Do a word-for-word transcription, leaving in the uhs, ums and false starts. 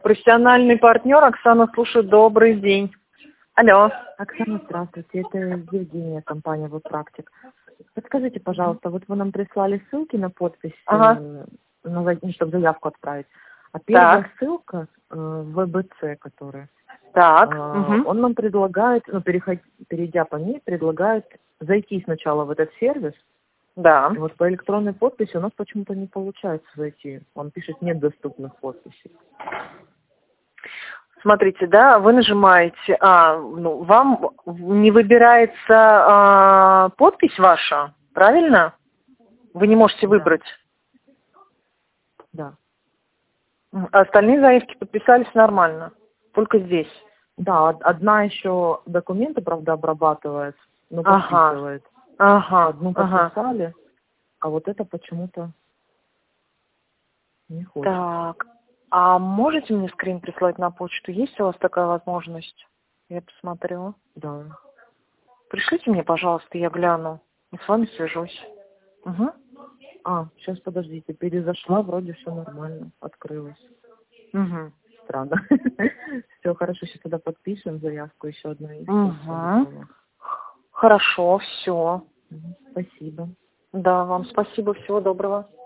Профессиональный партнер Оксана слушает. Добрый день. Алло. Оксана, здравствуйте. Это Евгения, компания «Веб-практик». Подскажите, пожалуйста, вот вы нам прислали ссылки на подпись, Ага. э, на, за- ну, чтобы заявку отправить. А первая Так. ссылка, э, вэ бэ цэ, которая, Так. э, Угу. он нам предлагает, ну, переход- перейдя по ней, предлагает зайти сначала в этот сервис. Да. И вот по электронной подписи у нас почему-то не получается зайти. Он пишет, нет доступных подписей. Смотрите, да, вы нажимаете, а, ну, вам не выбирается а, подпись ваша, правильно? Вы не можете Да, выбрать. да. М, А остальные заявки подписались нормально, только здесь. Да, од- одна еще документы, правда, обрабатывает, но Ага, подписывает. ага, Одну ага. подписали, а вот это почему-то не хочет. Так, а можете мне скрин прислать на почту? Есть у вас такая возможность? Я посмотрю. Да. Пришлите мне, пожалуйста, я гляну и с вами свяжусь. Угу. А, сейчас подождите, перезашла, вроде все нормально, открылось. Угу. Странно. Все, хорошо, сейчас тогда подпишем заявку, еще одна есть. всё, всё Угу. готово. Хорошо, все. Мгм. Спасибо. Да, вам спасибо, всего доброго.